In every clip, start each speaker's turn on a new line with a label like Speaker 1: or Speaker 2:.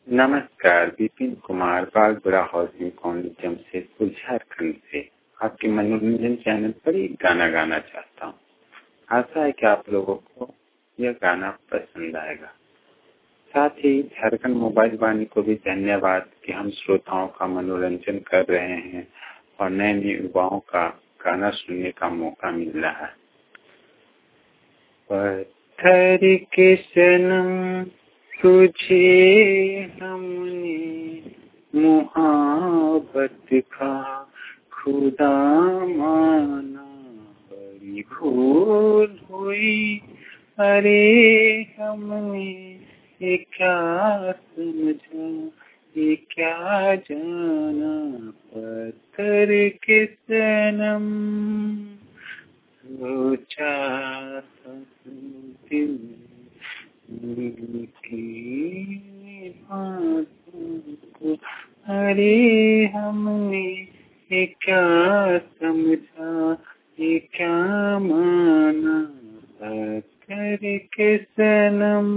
Speaker 1: नमस्कार, Vipin Kumar, Bagbara housing colony, Jamshedpur, Jharkhand से आपके मनोरंजन चैनल पर एक गाना गाना चाहता हूँ। आशा है कि आप लोगों को यह गाना पसंद आएगा। साथ ही झारखंड मोबाइल वाणी को भी धन्यवाद कि हम श्रोताओं का मनोरंजन कर रहे हैं और नए नए युवाओं का गाना सुनने का मौका मिल रहा है। पत्थर के सनम तुझे हमने मुहब्बत का खुदा माना, बड़ी भूल हुई अरे हमने ये क्या समझा, ये क्या जाना। पत्थर के सनम सोचा था दिल की बातों को, अरे हमने ये क्या समझा, ये क्या माना। पत्थर के सनम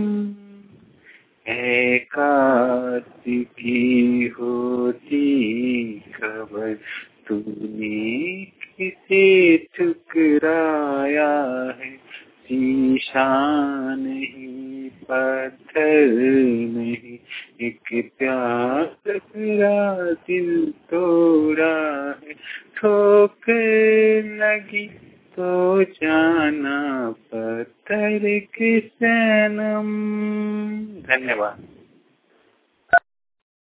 Speaker 1: है काश की होती खबर, तूने किसे ठुकराया है। शीशा नहीं, पत्थर नहीं, एक प्यार तेरा दिल तोड़ा है। ठोकर लगी तो जाना, पत्थर के सनम। धन्यवाद।